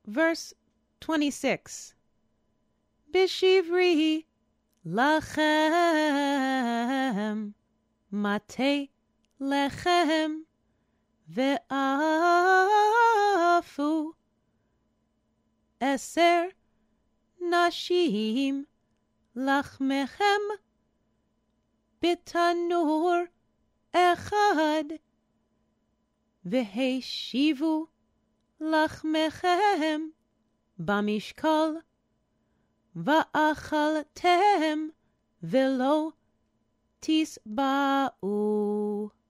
verse 26. Bishivri lachem mate lechem ve'afu eser nashim lachmechem bitanur echad veheshivu lachmechem bamishkal va'achaltem velo tisba'u.